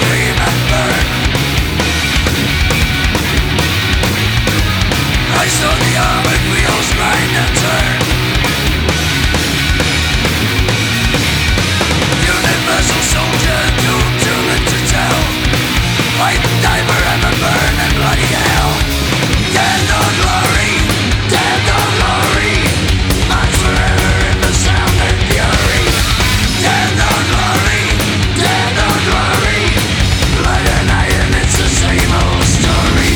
scream and burn. I saw the armored wheels grind and turn. Universal soldier doomed to live to tell. Fight and die forever, burn in bloody hell. Death or glory, death or glory. March forever in the sound and fury. Death or glory, death or glory. Blood and iron, it's the same old story.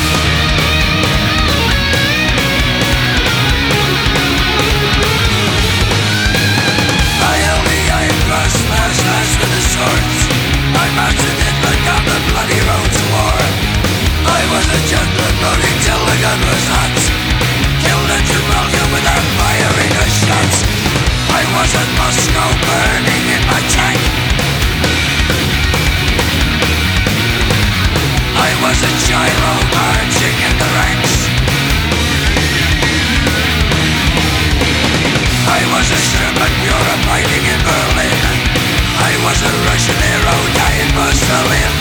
I held the iron cross, slashed with the swords. I marched in it, but down the bloody road to war. I was a gentleman loading till the gun was hot. Killed at Trafalgar without firing a shot. I was at Moscow burning in my tank. I was a gyro marching in the ranks. I was a Sherman Bureau fighting in Berlin. I was a Russian hero dying for Stalin.